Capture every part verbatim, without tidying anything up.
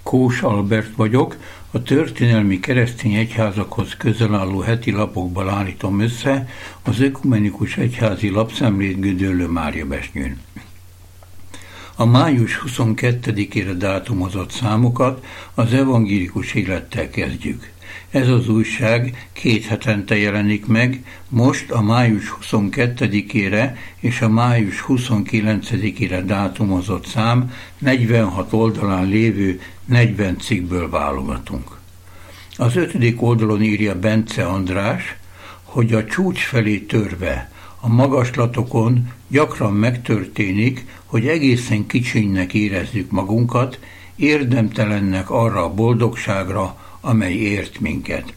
Kós Albert vagyok, a történelmi keresztény egyházakhoz közel álló heti lapokból állítom össze az Ökumenikus Egyházi Lapszemlét Gödöllő Máriabesnyőn. A május huszonkettedikére dátumozott számokat az evangélikus élettel kezdjük. Ez az újság két hetente jelenik meg, most a május huszonkettedikére és a május huszonkilencedikére dátumozott szám negyvenhat oldalán lévő negyven cikkből válogatunk. Az ötödik oldalon írja Bence András, hogy a csúcs felé törve a magaslatokon gyakran megtörténik, hogy egészen kicsinynek érezzük magunkat, érdemtelennek arra a boldogságra, amely ért minket.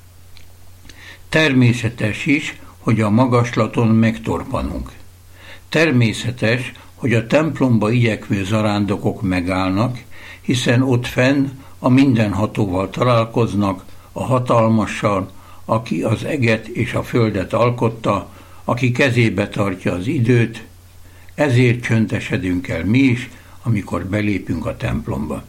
Természetes is, hogy a magaslaton megtorpanunk. Természetes, hogy a templomba igyekvő zarándokok megállnak, hiszen ott fenn a mindenhatóval találkoznak, a hatalmassal, aki az eget és a földet alkotta, aki kezébe tartja az időt, ezért csöndesedünk el mi is, amikor belépünk a templomba.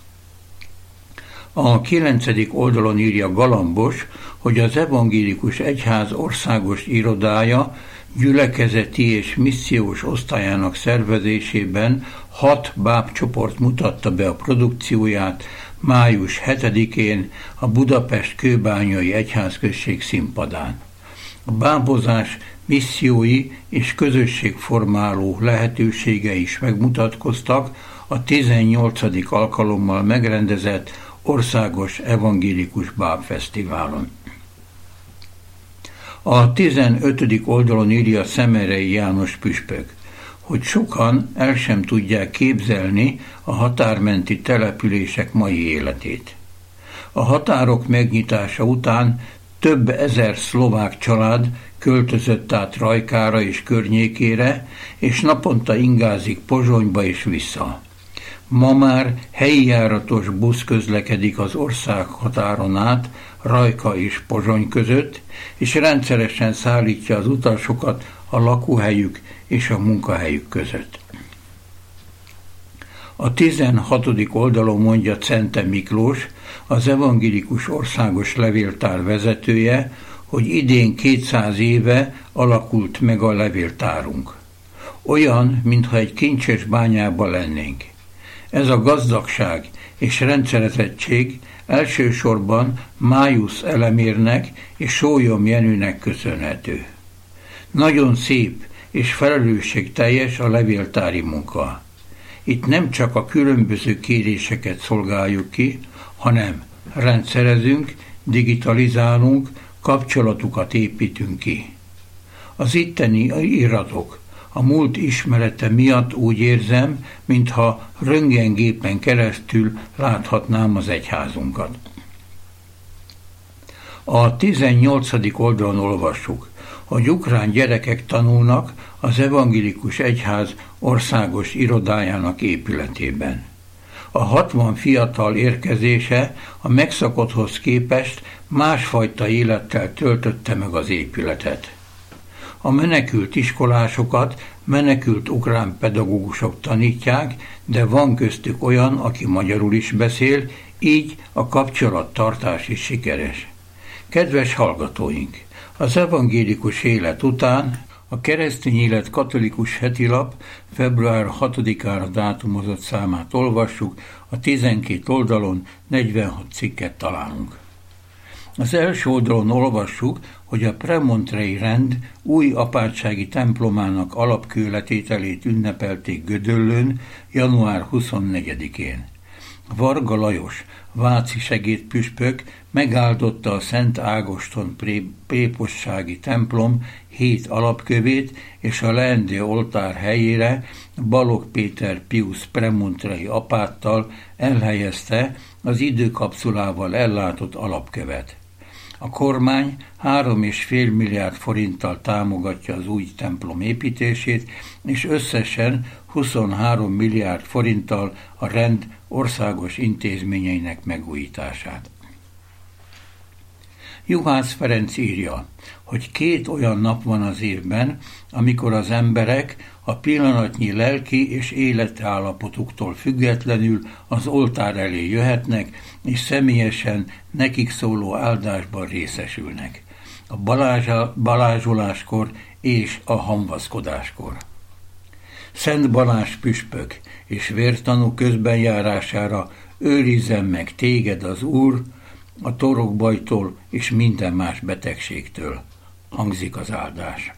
A kilencedik oldalon írja Galambos, hogy az evangélikus egyház országos irodája gyülekezeti és missziós osztályának szervezésében hat bábcsoport mutatta be a produkcióját május hetedikén a Budapest Kőbányai Egyházközség színpadán. A bábozás missziói és közösségformáló lehetősége is megmutatkoztak a tizennyolcadik alkalommal megrendezett országos evangélikus bábfesztiválon. A tizenötödik oldalon írja Szemerei János püspök, hogy sokan el sem tudják képzelni a határmenti települések mai életét. A határok megnyitása után több ezer szlovák család költözött át Rajkára és környékére, és naponta ingázik Pozsonyba és vissza. Ma már helyi járatos busz közlekedik az ország határon át, Rajka és Pozsony között, és rendszeresen szállítja az utasokat a lakóhelyük és a munkahelyük között. A tizenhatodik oldalon mondja Czente Miklós, az evangélikus országos levéltár vezetője, hogy idén kétszáz éve alakult meg a levéltárunk. Olyan, mintha egy kincses bányában lennénk. Ez a gazdagság és rendszerezettség elsősorban Májusz Elemérnek és Sólyom Jenőnek köszönhető. Nagyon szép és felelősségteljes a levéltári munka. Itt nem csak a különböző kéréseket szolgáljuk ki, hanem rendszerezünk, digitalizálunk, kapcsolatokat építünk ki. Az itteni iratok a múlt ismerete miatt úgy érzem, mintha röntgengépen keresztül láthatnám az egyházunkat. A tizennyolcadik oldalon olvassuk, hogy ukrán gyerekek tanulnak az evangélikus egyház országos irodájának épületében. A hatvan fiatal érkezése a megszokotthoz képest másfajta élettel töltötte meg az épületet. A menekült iskolásokat menekült ukrán pedagógusok tanítják, de van köztük olyan, aki magyarul is beszél, így a kapcsolattartás is sikeres. Kedves hallgatóink! Az evangélikus élet után a Keresztény Élet Katolikus Hetilap február hatodikára dátumozott számát olvassuk, a tizenkét oldalon negyvenhat cikket találunk. Az első oldalon olvassuk, hogy a premontrei rend új apátsági templomának alapkőletételét ünnepelték Gödöllőn január huszonnegyedikén. Varga Lajos, váci segédpüspök megáldotta a Szent Ágoston prépossági templom hét alapkövét, és a leendő oltár helyére Balogh Péter Piusz premontrei apáttal elhelyezte az időkapszulával ellátott alapkövet. A kormány három és fél milliárd forinttal támogatja az új templom építését, és összesen huszonhárom milliárd forinttal a rend országos intézményeinek megújítását. Juhász Ferenc írja, hogy két olyan nap van az évben, amikor az emberek a pillanatnyi lelki és életállapotuktól függetlenül az oltár elé jöhetnek, és személyesen nekik szóló áldásban részesülnek. A balázsoláskor és a hamvaszkodáskor. Szent Balázs püspök és vértanú közbenjárására őrizzen meg téged az Úr a torokbajtól és minden más betegségtől, hangzik az áldás.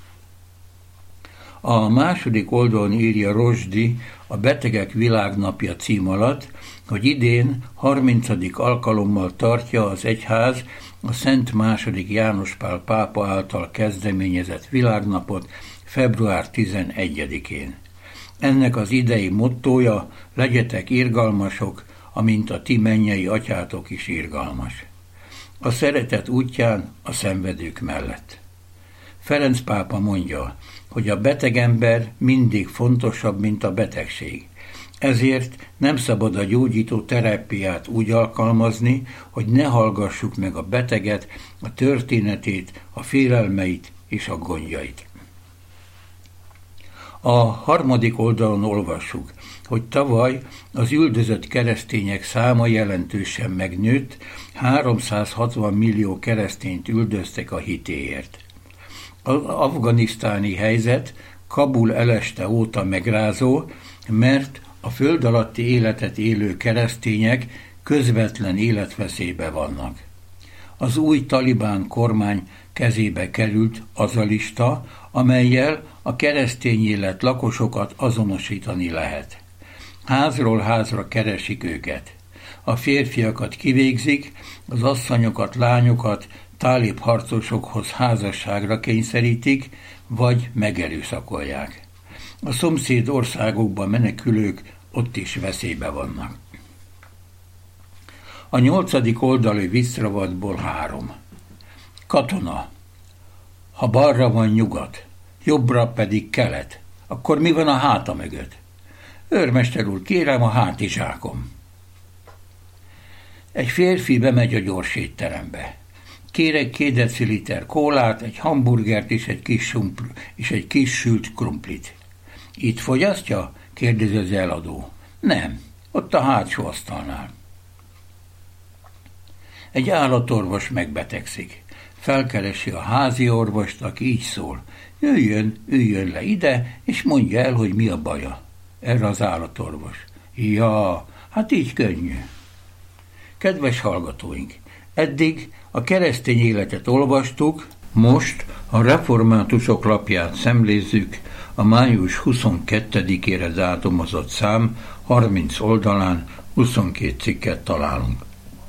A második oldalon írja Rozsdy a Betegek Világnapja cím alatt, hogy idén harmincadik alkalommal tartja az egyház a Szent második János Pál pápa által kezdeményezett világnapot február tizenegyedikén. Ennek az idei mottója: legyetek irgalmasok, amint a ti mennyei atyátok is irgalmas. A szeretet útján a szenvedők mellett. Ferenc pápa mondja, hogy a beteg ember mindig fontosabb, mint a betegség. Ezért nem szabad a gyógyító terápiát úgy alkalmazni, hogy ne hallgassuk meg a beteget, a történetét, a félelmeit és a gondjait. A harmadik oldalon olvassuk, hogy tavaly az üldözött keresztények száma jelentősen megnőtt, háromszázhatvan millió keresztényt üldöztek a hitéért. Az afganisztáni helyzet Kabul eleste óta megrázó, mert a föld alatti életet élő keresztények közvetlen életveszélybe vannak. Az új talibán kormány kezébe került az a lista, amellyel a keresztény élet lakosokat azonosítani lehet. Házról házra keresik őket. A férfiakat kivégzik, az asszonyokat, lányokat tálib harcosokhoz házasságra kényszerítik, vagy megerőszakolják. A szomszéd országokban menekülők ott is veszélybe vannak. A nyolcadik oldali visszavatból három. Katona. Ha balra van nyugat, jobbra pedig kelet, akkor mi van a háta mögött? Őrmester úr, kérem a hátizsákom. Egy férfi bemegy a gyors étterembe. Kérek két deciliter kólát, egy hamburgert és egy kis, sumpl, és egy kis sült krumplit. Itt fogyasztja? Kérdezi az eladó. Nem, ott a hátsó asztalnál. Egy állatorvos megbetegszik. Felkeresi a házi orvost, aki így szól. Jöjjön, üljön le ide, és mondja el, hogy mi a baja. Erre az állatorvos. Ja, hát így könnyű. Kedves hallgatóink, eddig a keresztény életet olvastuk, most a reformátusok lapját szemlézzük, a május huszonkettedikére dátumozott szám harminc oldalán huszonkét cikket találunk.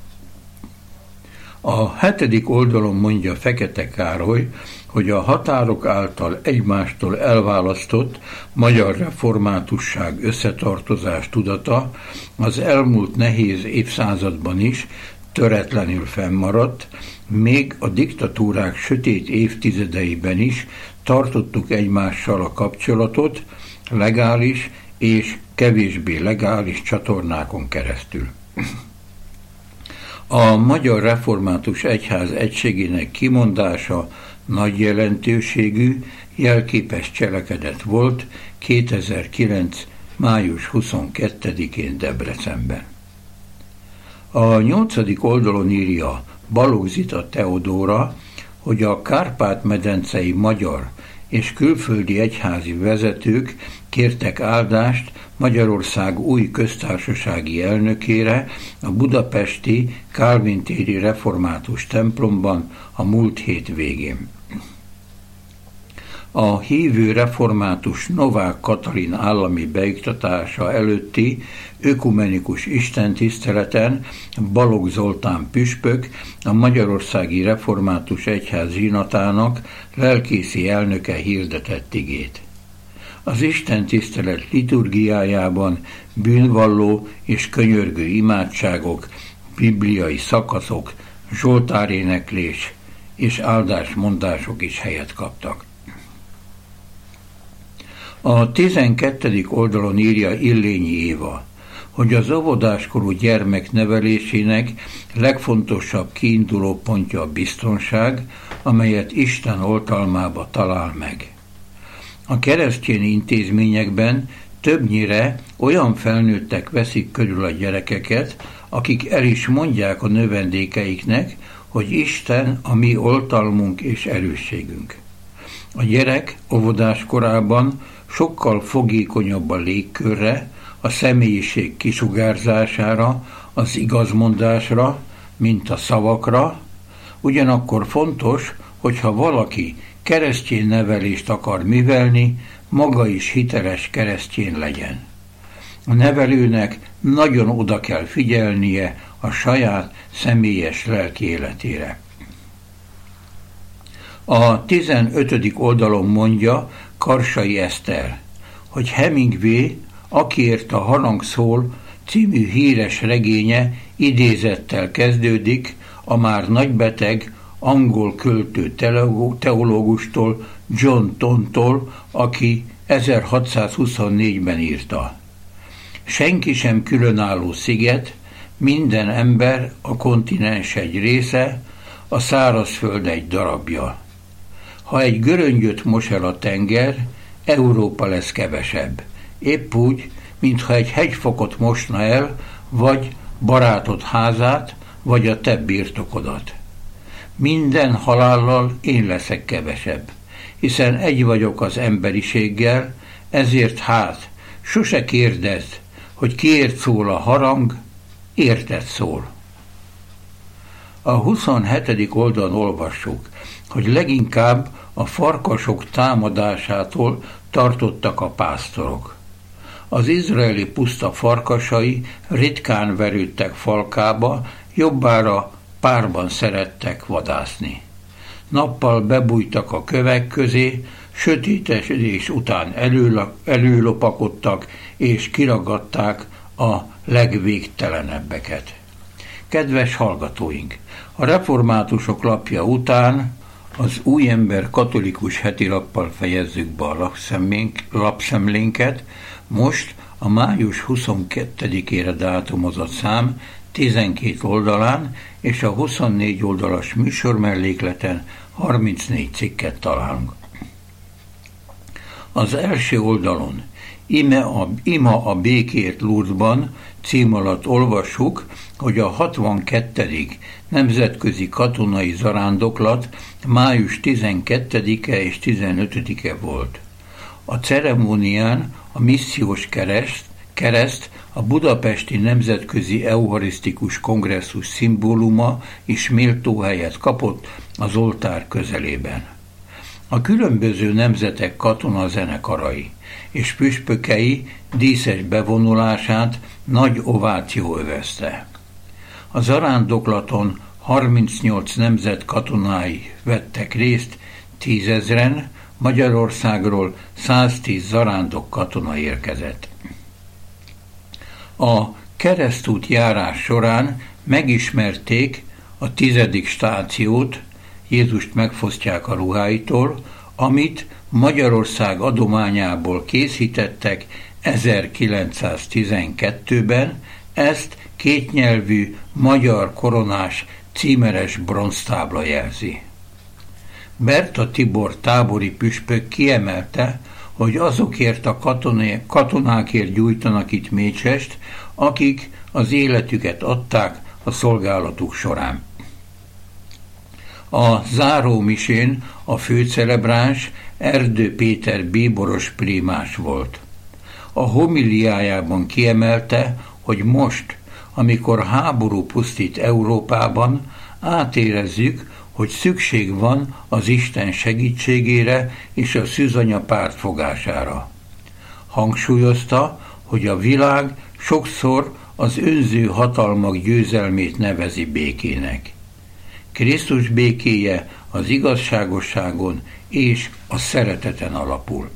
A hetedik oldalon mondja Fekete Károly, hogy a határok által egymástól elválasztott magyar reformátusság összetartozás tudata az elmúlt nehéz évszázadban is töretlenül fennmaradt, még a diktatúrák sötét évtizedeiben is tartottuk egymással a kapcsolatot legális és kevésbé legális csatornákon keresztül. A Magyar Református Egyház egységének kimondása nagy jelentőségű, jelképes cselekedet volt kétezer-kilenc. május huszonkettedikén Debrecenben. A nyolcadik oldalon írja Balogh Zita Teodóra, hogy a Kárpát-medencei magyar és külföldi egyházi vezetők kértek áldást Magyarország új köztársasági elnökére a budapesti Kálvin téri református templomban a múlt hét végén. A hívő református Novák Katalin állami beiktatása előtti ökumenikus istentiszteleten Balogh Zoltán püspök, a Magyarországi Református Egyház zsinatának lelkészi elnöke hirdetett igét. Az istentisztelet liturgiájában bűnvalló és könyörgő imádságok, bibliai szakaszok, zsoltáréneklés és áldásmondások is helyet kaptak. A tizenkettedik oldalon írja Illényi Éva, hogy az óvodáskorú gyermek nevelésének legfontosabb kiinduló pontja a biztonság, amelyet Isten oltalmába talál meg. A keresztény intézményekben többnyire olyan felnőttek veszik körül a gyerekeket, akik el is mondják a növendékeiknek, hogy Isten a mi oltalmunk és erősségünk. A gyerek óvodás korában sokkal fogékonyabb a légkörre, a személyiség kisugárzására, az igazmondásra, mint a szavakra, ugyanakkor fontos, hogyha valaki keresztény nevelést akar művelni, maga is hiteles keresztény legyen. A nevelőnek nagyon oda kell figyelnie a saját személyes lelki életére. A tizenötödik oldalon mondja Karsai Eszter, hogy Hemingway, Akiért a harang szól című híres regénye idézettel kezdődik a már nagybeteg angol költő teológustól, John Donne-tól, aki ezerhatszázhuszonnégyben írta. Senki sem különálló sziget, minden ember a kontinens egy része, a szárazföld egy darabja. Ha egy göröngyöt mos el a tenger, Európa lesz kevesebb. Épp úgy, mintha egy hegyfokot mosna el, vagy barátod házát, vagy a te birtokodat. Minden halállal én leszek kevesebb, hiszen egy vagyok az emberiséggel, ezért hát, sose kérdezd, hogy kiért szól a harang, érted szól. A huszonhetedik oldalon olvassuk, hogy leginkább a farkasok támadásától tartottak a pásztorok. Az izraeli puszta farkasai ritkán verődtek falkába, jobbára párban szerettek vadászni. Nappal bebújtak a kövek közé, sötétedés után előlopakodtak és kiragadták a legvégtelenebbeket. Kedves hallgatóink! A reformátusok lapja után az Új Ember katolikus hetilappal fejezzük be a lapszemlénket, most a május huszonkettedikére dátumozott szám tizenkét oldalán és a huszonnégy oldalas műsor mellékleten harmincnégy cikket találunk. Az első oldalon Ime a, Ima a békért Lourdesban cím alatt olvassuk, hogy a hatvankettedik nemzetközi katonai zarándoklat május tizenkettedike és tizenötödike volt. A ceremónián a missziós kereszt, kereszt a budapesti nemzetközi eucharisztikus kongresszus szimbóluma is méltó helyet kapott az oltár közelében. A különböző nemzetek katonazenekarai és püspökei díszes bevonulását nagy ováció övezte. A zarándoklaton harmincnyolc nemzet katonái vettek részt, tízezren, Magyarországról száztíz zarándok katona érkezett. A keresztút járás során megismerték a tizedik stációt, Jézust megfosztják a ruháitól, amit Magyarország adományából készítettek ezerkilencszáztizenkettőben, ezt kétnyelvű magyar koronás címeres bronztábla jelzi. Berta Tibor tábori püspök kiemelte, hogy azokért a katoné, katonákért gyújtanak itt mécsest, akik az életüket adták a szolgálatuk során. A zárómisén a főcelebráns Erdő Péter bíboros prímás volt. A homiliájában kiemelte, hogy most, amikor háború pusztít Európában, átérezzük, hogy szükség van az Isten segítségére és a szűzanya pártfogására. Hangsúlyozta, hogy a világ sokszor az önző hatalmak győzelmét nevezi békének. Krisztus békéje az igazságosságon és a szereteten alapul.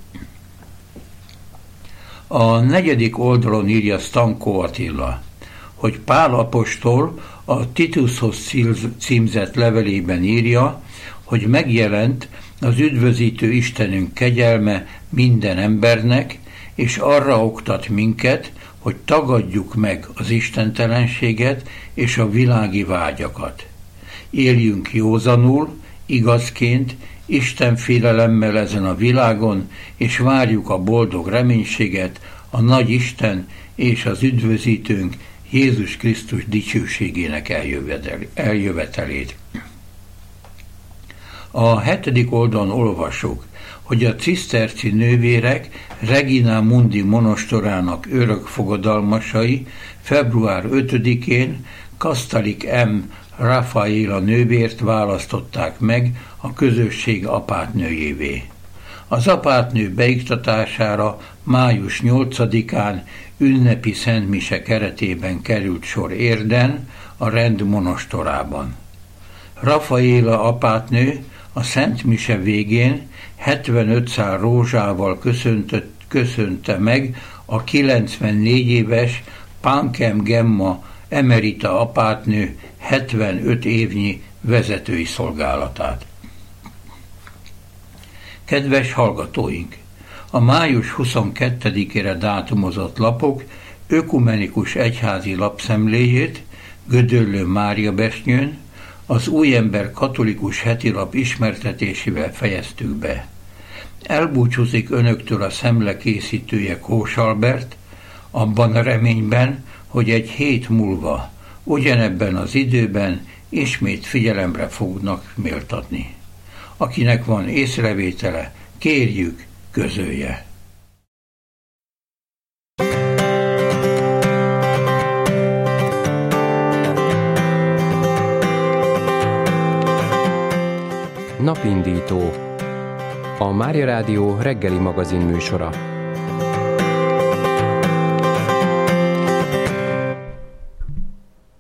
A negyedik oldalon írja Stankó Attila, hogy Pál apostol a Titushoz címzett levelében írja, hogy megjelent az üdvözítő Istenünk kegyelme minden embernek, és arra oktat minket, hogy tagadjuk meg az istentelenséget és a világi vágyakat. Éljünk józanul, igazként Isten félelemmel ezen a világon, és várjuk a boldog reménységet, a nagy Isten és az üdvözítőnk Jézus Krisztus dicsőségének eljövetelét. A hetedik oldalon olvasok, hogy a ciszterci nővérek Regina Mundi monostorának örök fogadalmasai február ötödikén Kasztalik M. Rafaela nővért választották meg a közösség apátnőjévé. Az apátnő beiktatására május nyolcadikán ünnepi szentmise keretében került sor Érden, a rend monostorában. Rafaela apátnő a szentmise végén hetvenöt szál rózsával köszöntött, köszönte meg a kilencvennégy éves Pankem Gemma emerita apátnő hetvenöt évnyi vezetői szolgálatát. Kedves hallgatóink! A május huszonkettedikére dátumozott lapok ökumenikus egyházi lapszemléjét Gödöllő Mária Besnyőn az Újember katolikus hetilap ismertetésével fejeztük be. Elbúcsúzik önöktől a szemle készítője Kós Albert, abban a reményben, hogy egy hét múlva, ugyanebben az időben ismét figyelemre fognak méltatni. Akinek van észrevétele, kérjük, közölje. Napindító. A Mária Rádió reggeli magazin műsora.